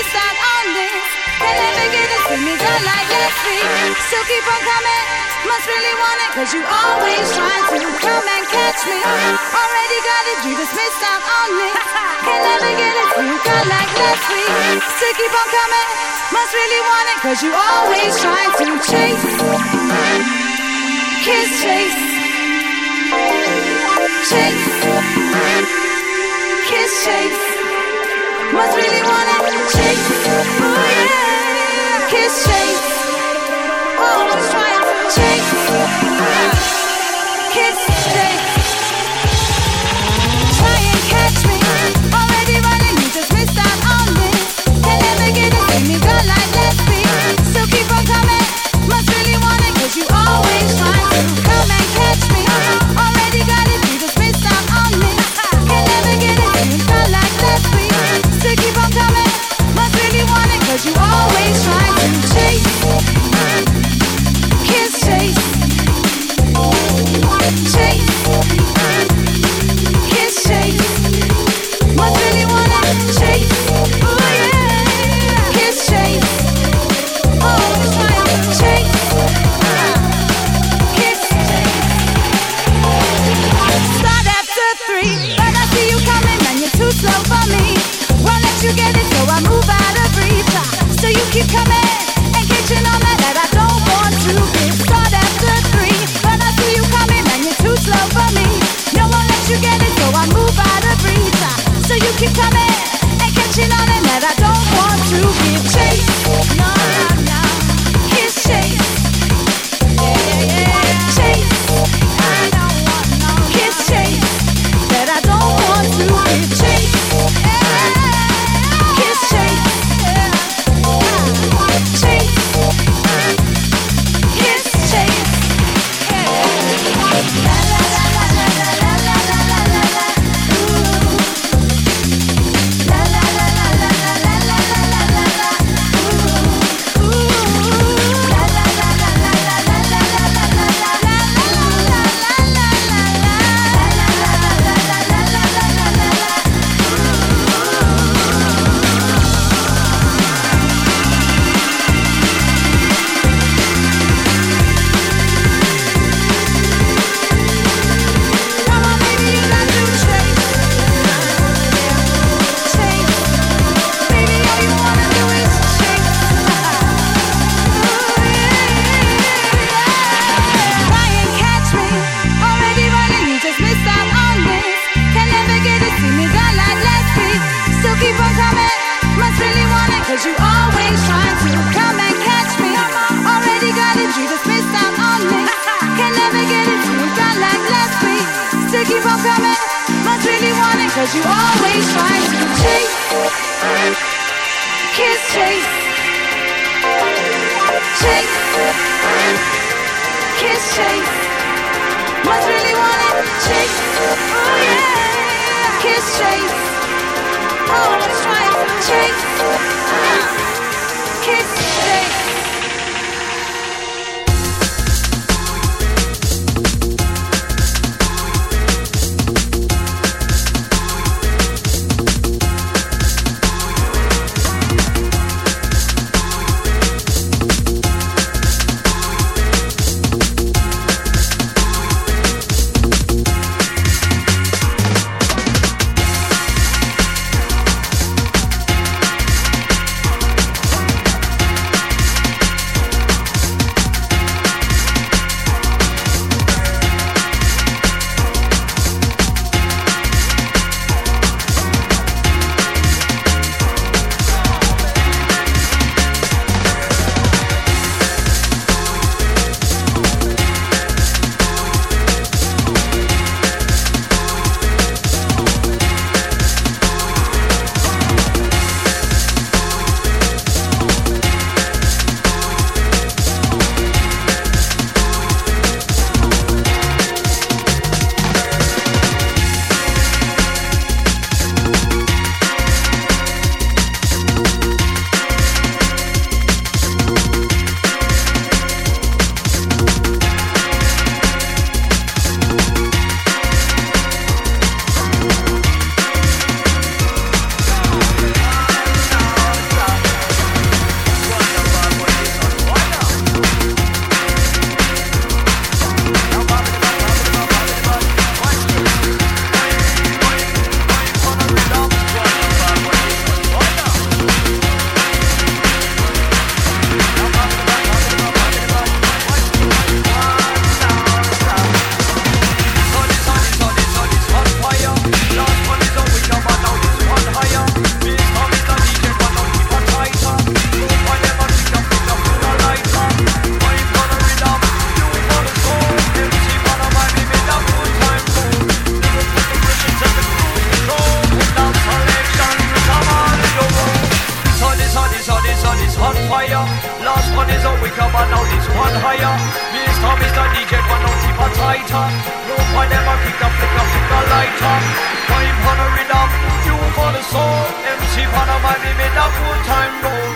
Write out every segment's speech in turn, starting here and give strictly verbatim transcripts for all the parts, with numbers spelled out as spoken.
missed out on this. Can never get it, see me done like last week. So keep on coming, must really want it, cause you always trying to come and catch me. Already got it, you just missed out on me. Can never get it, see me done like last week. So keep on coming, must really want it, cause you always trying to chase. Kiss chase. Chase. Kiss chase. Must really want it, chase. Oh yeah. Kiss chase. Always trying to chase. Kiss chase. Try and catch me. Already running, you just missed out on this. Can never get it, see me done like last week. So keep on coming, must really want it, cause you always trying to come and catch me. Already got it, you just missed out on this. Can never get it, see me done like last week. So keep on coming, must really want it, cause you always trying to chase. Kiss chase. Chase. Kiss chase. Must really want it, chase. Oh yeah. Kiss chase. Always trying to chase. Kiss chase. Start after three, but I see you coming and you're too slow for me. Won't let you get it, so I move out of reach. So you keep coming and catching on that that I don't want to be. Start after three, but I see you coming and you're too slow for me. No one let you get it, so I move out of reach. So you keep coming and catching on it that I don't want to give chase. No, no, no. Kiss chase. Yeah, yeah, yeah. Chase. I don't want no kiss chase that I don't want to give chase. Yeah. Kiss chase. Yeah. Chase. Kiss chase. Yeah. La la la la la la la la la la la. Ooh. La la la la la la la la la la la. Ooh. Ooh. La la la la la la la la la la la la. La la la la la la la. La la la la la la la la la la. Come on, baby, you got to chase. Chase. Baby, all you wanna do is chase. Ooh, yeah. Try and catch me. Already running, you just missed out on this. Can never get it, see me done like last week. So keep on coming, must really want it, cause you always trying to come and catch me. Already got it, you just missed out on me. Can never get it, see me done like last week. So keep on coming, must really want it, cause you always trying to chase. Kiss chase. Chase. Kiss chase. Must really want it, chase. Oh yeah. Kiss chase. Always trying to chase. Kiss chase. fire. Last one is a wicker, but now this one higher. Mister Mister D J, one now keep a tighter. No point ever kick a flick a flick a lighter. Five on a rhythm, you for the soul. M C on a vibe, made a full time roll.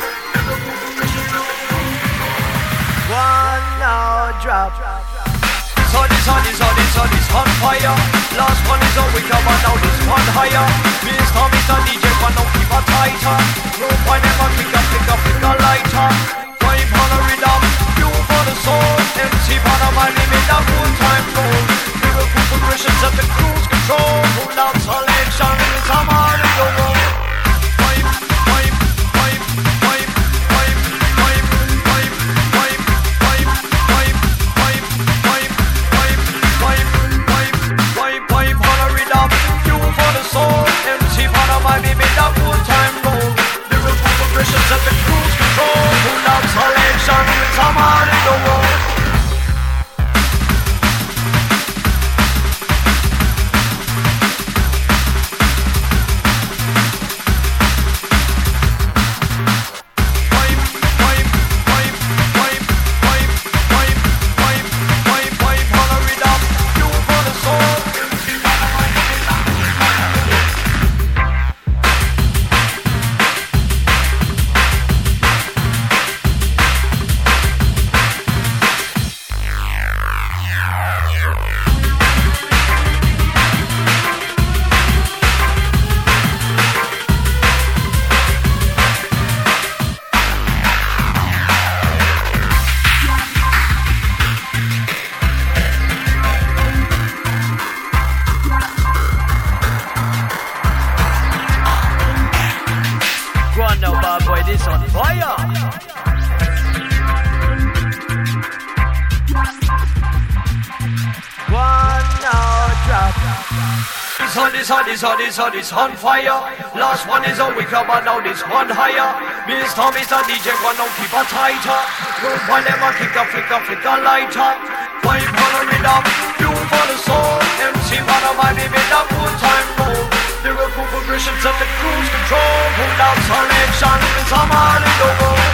One now drop. So this on this on this on this on fire. Last one is a wicker, but now this one higher. Mister Mister D J, one now keep a tighter. No point ever kick a flick a flick a lighter. Five on a rhythm, you for the soul. M C on a vibe, made a full time roll. Lyrical progressions at the cruise control. Pull out selection, some are in the road. At the cruise control, pull out selection, some are in the world. This on this on this on fire. Last one is a wicker, but now this one higher. Mister Mister D J, one now keep a tighter. Don't find them a kick a flick a flick a lighter. Five on a rhythm, you for the soul. M C on a vibe, made a full time roll. Lyrical progressions at the cruise control. Pull out selection, some are in the world.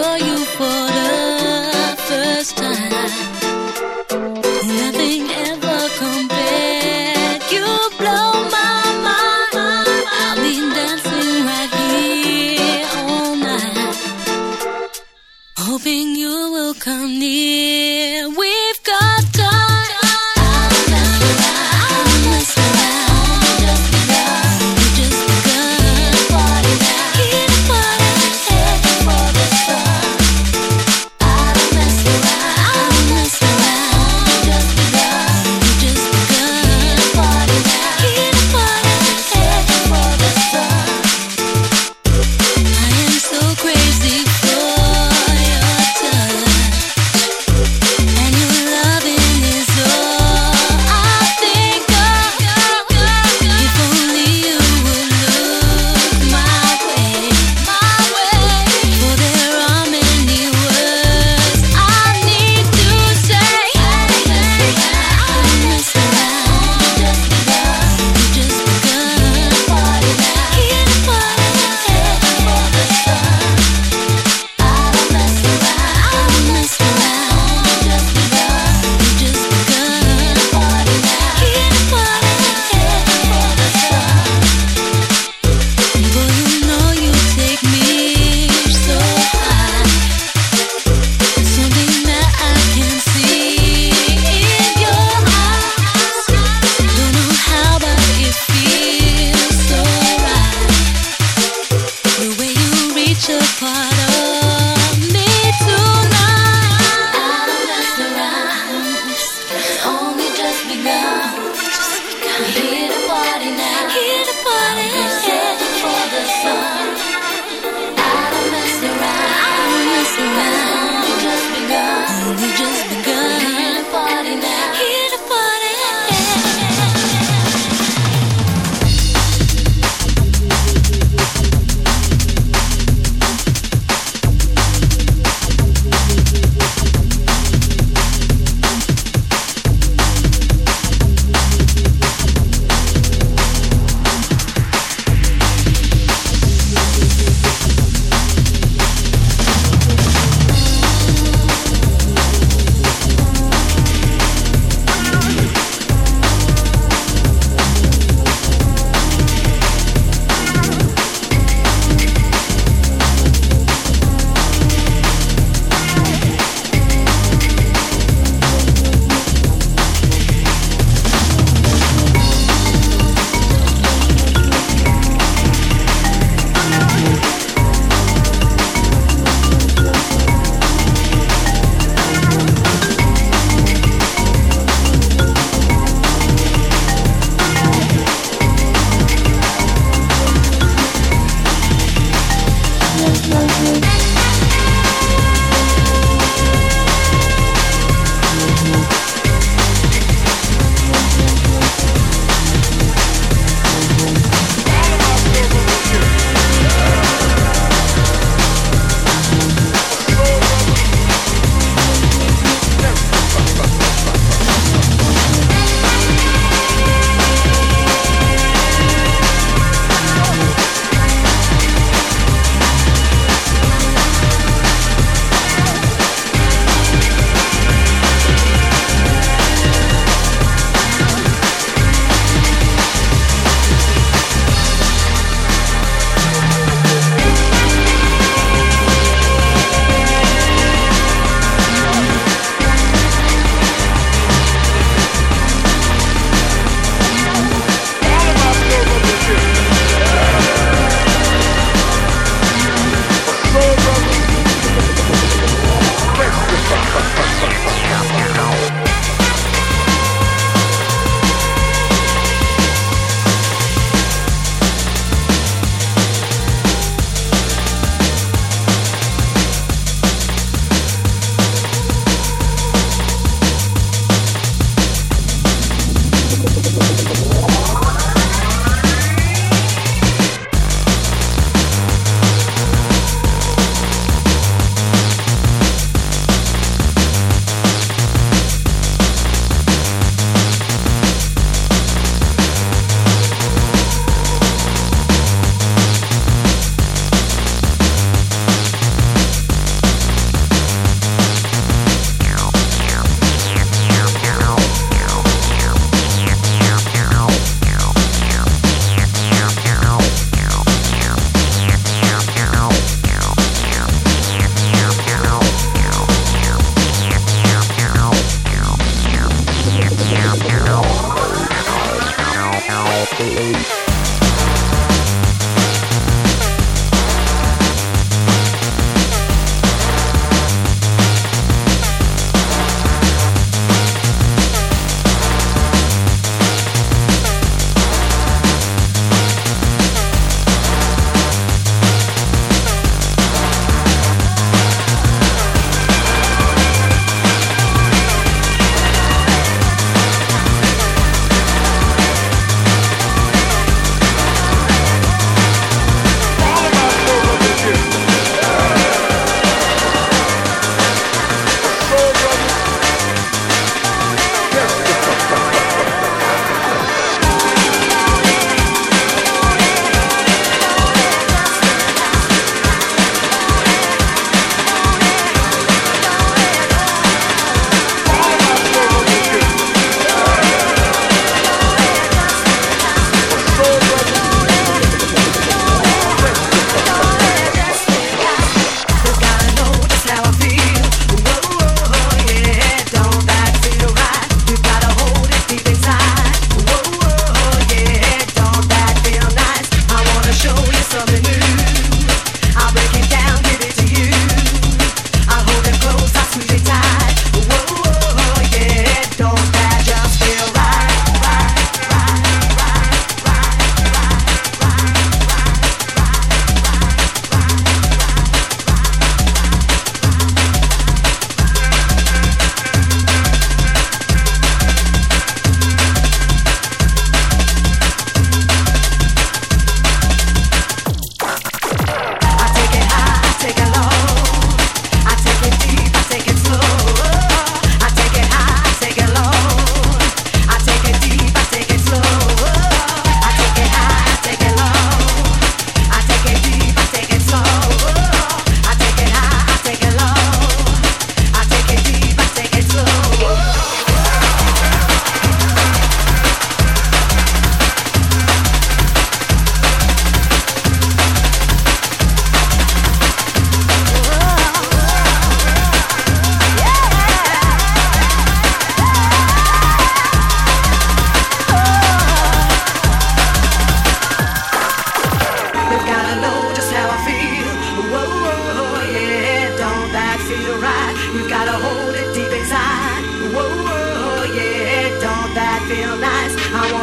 saw you for the first time, nothing ever compared. You blow my mind. I've been dancing right here all night, hoping you will come near. We've got time.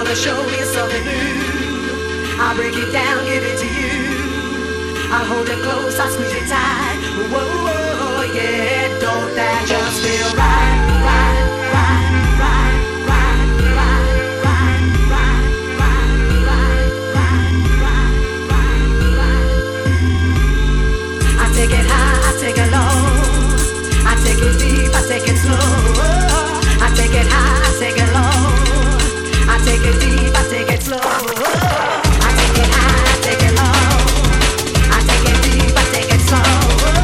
wanna show you something new. I'll break it down, give it to you. I'll hold it close, I'll squeeze it tight. Whoa, whoa, yeah, don't that just feel right, right, right, right, right, right, right, right, right, right, right, right, right, right. I take it high, I take it low. I take it deep, I take it slow. I take it high, I take it low. I take it deep, I take it slow. I take it high, I take it low. I take it deep, I take it slow.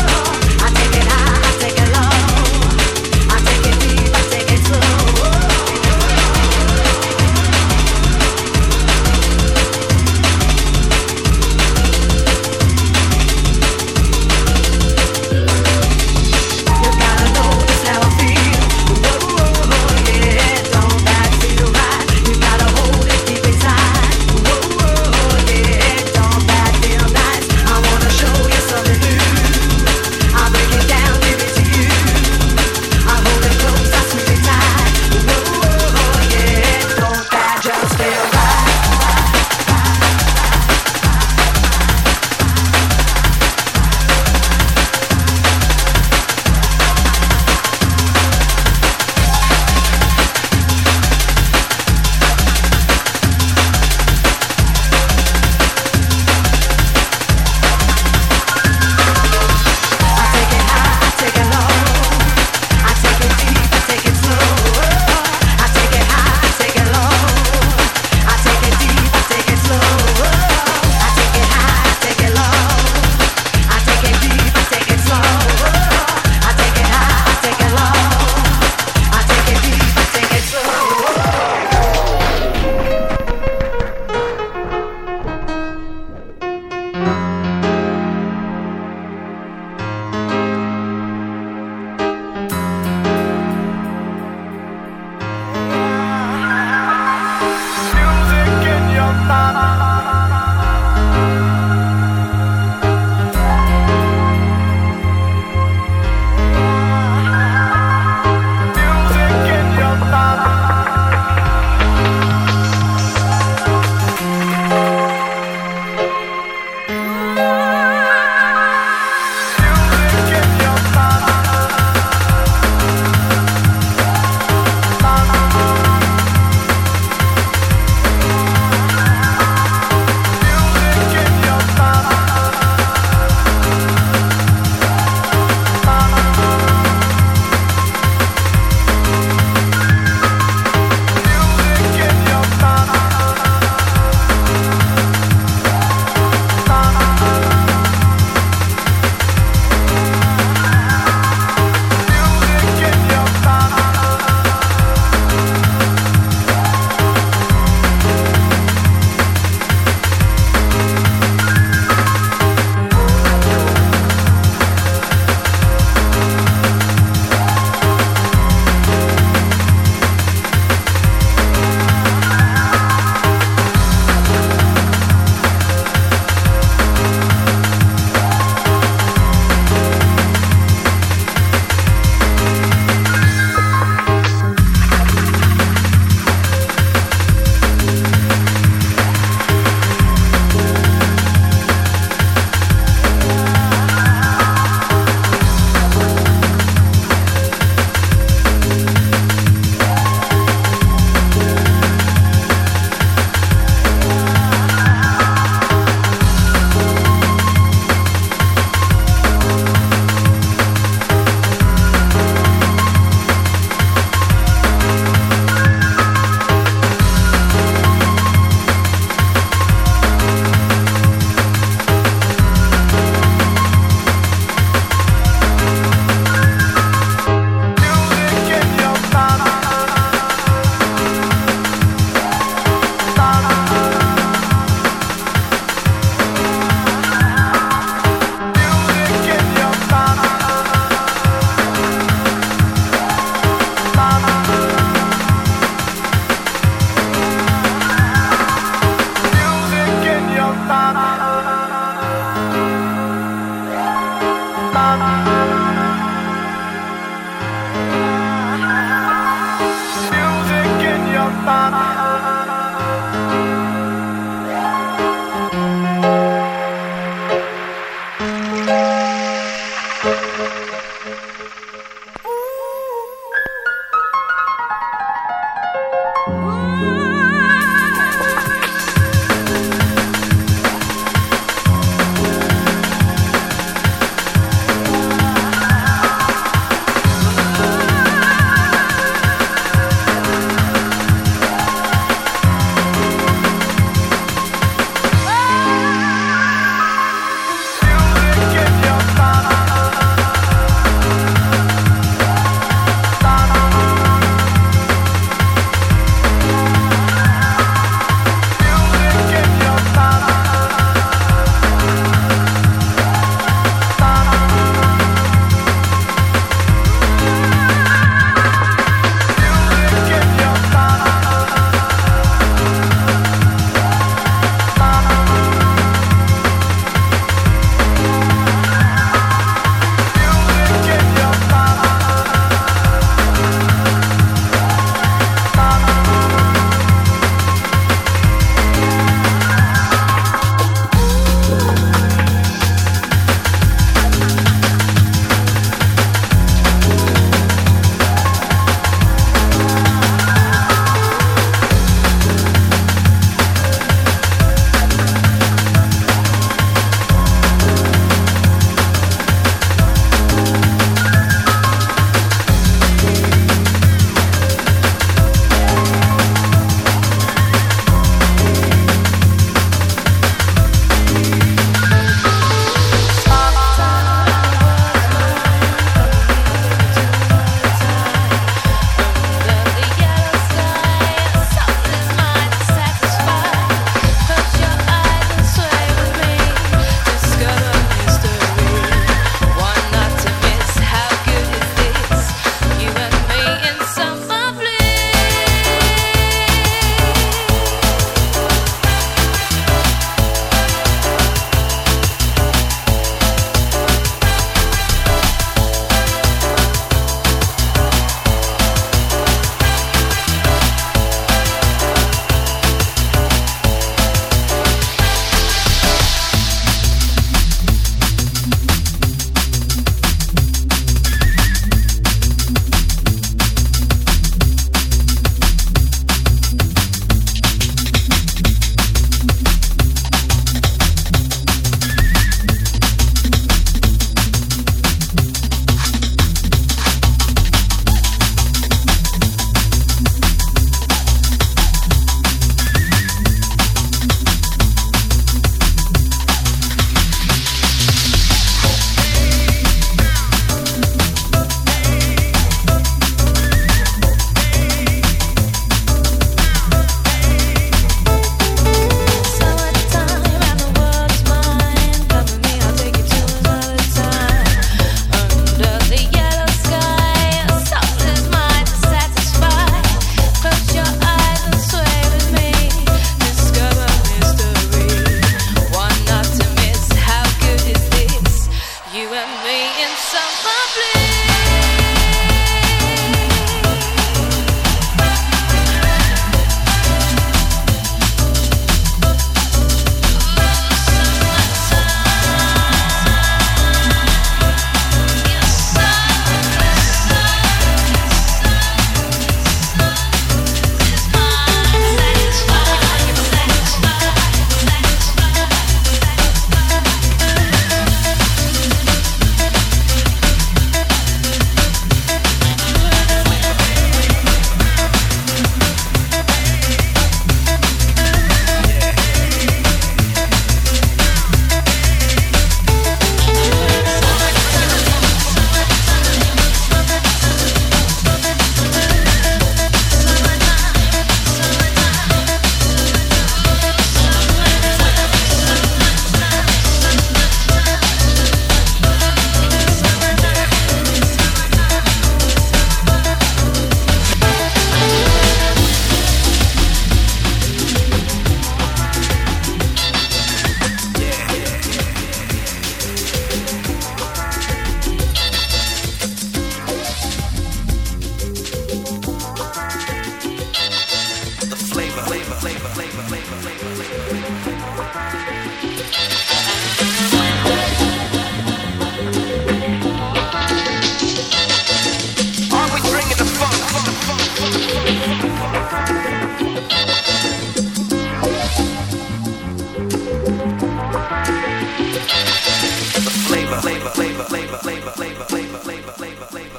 flavor, flavor, flavor, flavor, flavor, flavor, flavor.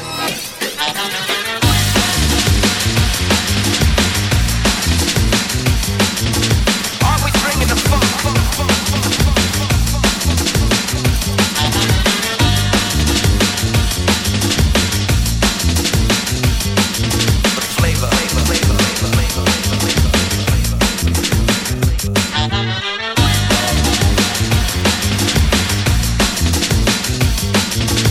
Always bringing the funk, funk, funk, funk, funk, flavor, flavor, flavor, flavor, flavor, flavor, flavor.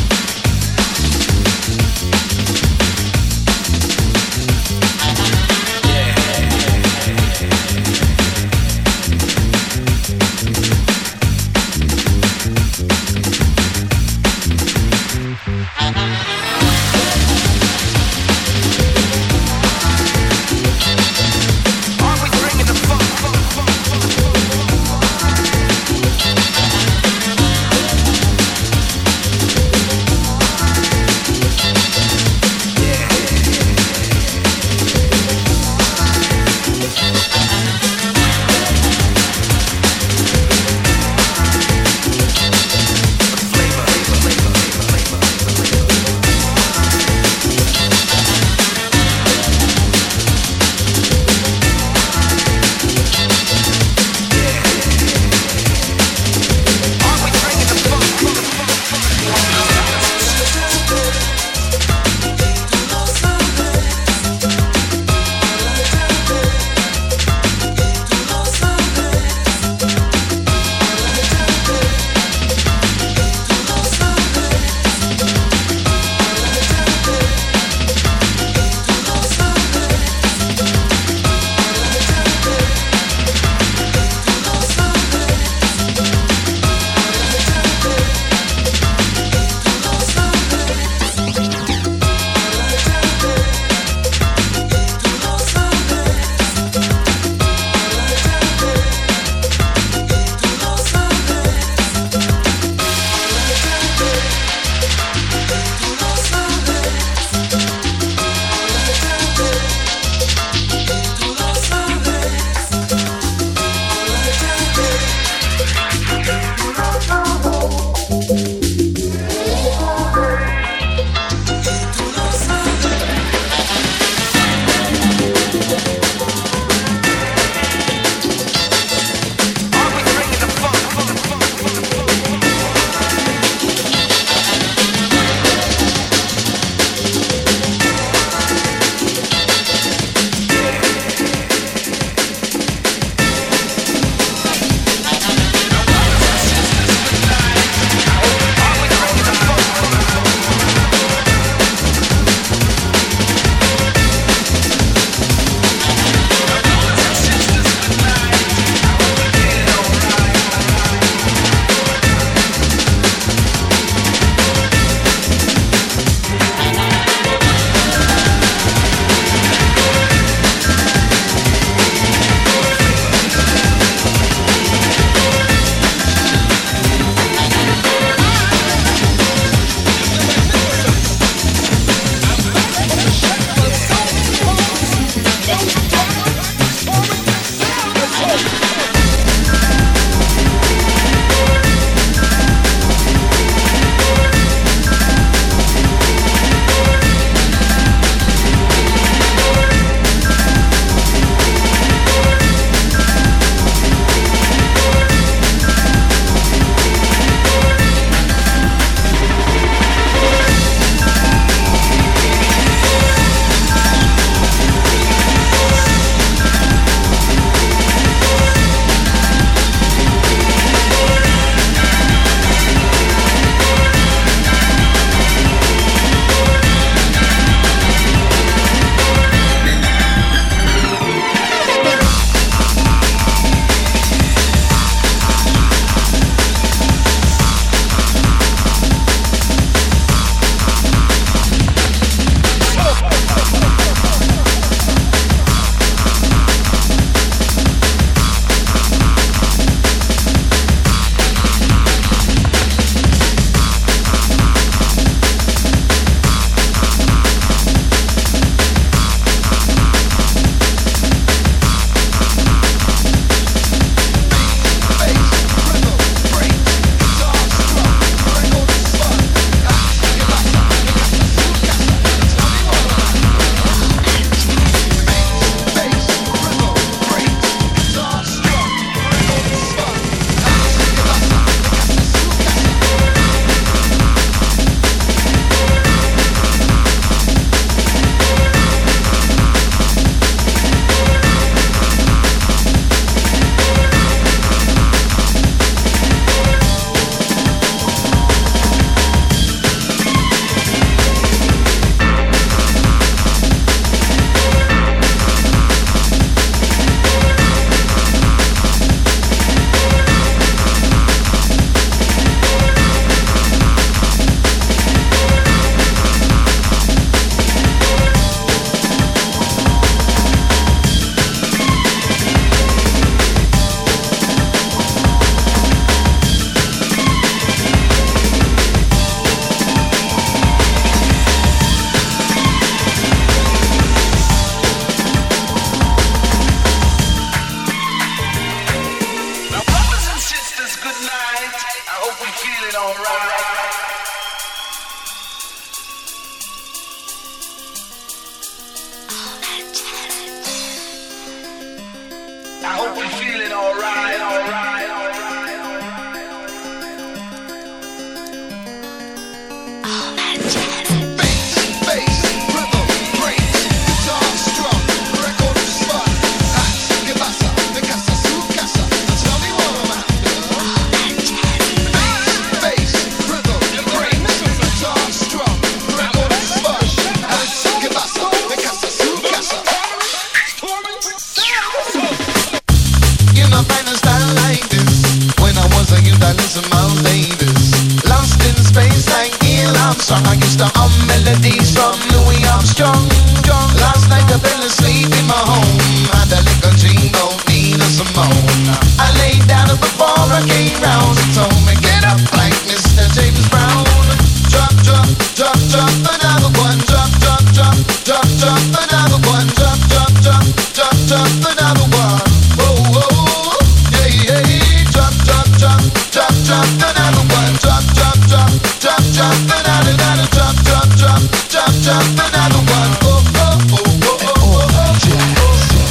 song I used to hum melodies from Louis Armstrong. Last night I fell asleep in my home. Had a little dream about Nina Simone. I laid down and before I came round, it told me get up like Mister James Brown. Drop, drop, drop, drop another one. Drop, drop, drop, drop, drop another one. Drop, drop, drop, drop, drop another one. Oh, oh, yeah, yeah. Drop, drop, drop, drop, drop another one. Drop, drop, drop, drop, drop another, another. Drop, drop, drop, drop, drop another one. Oh, oh, oh, oh, oh, oh, oh, oh.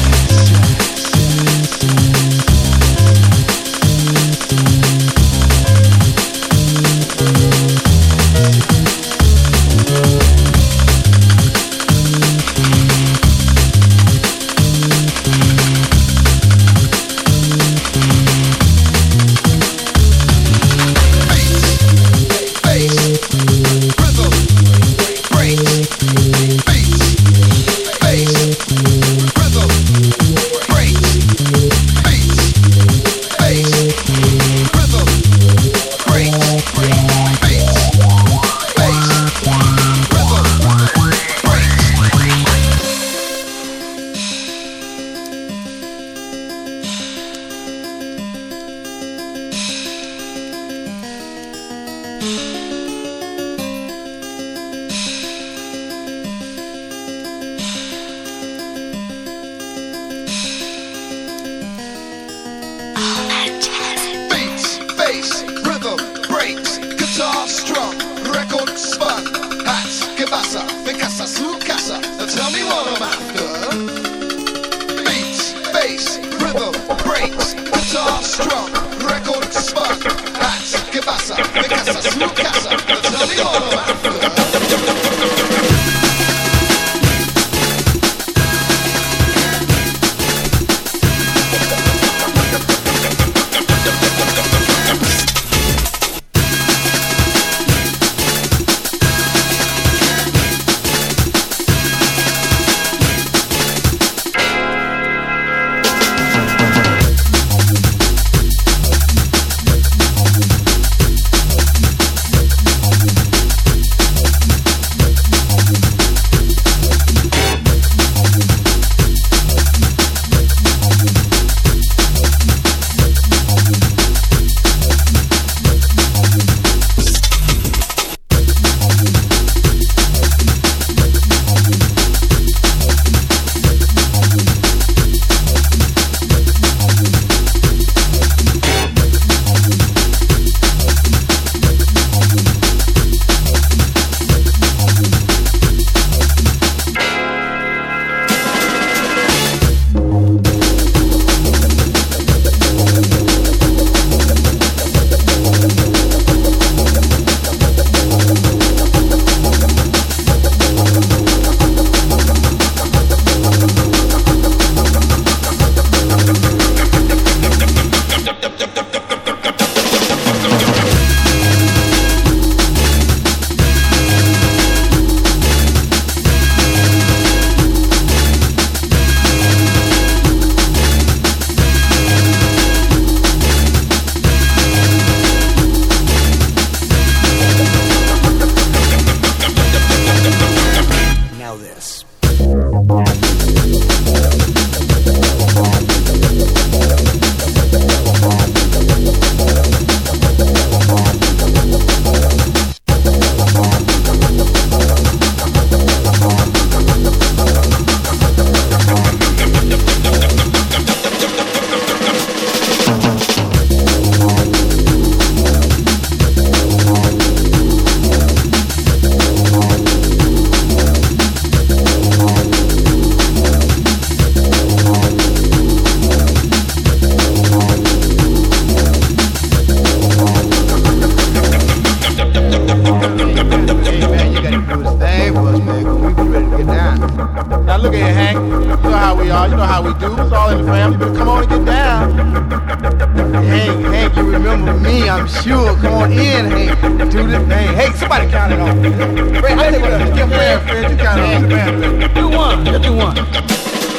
Sure, come on in, Hank. Do this thing. Hey, somebody count it off. Fred, I think we're gonna get Fred, Fred. You count it off. Do one. Just do one.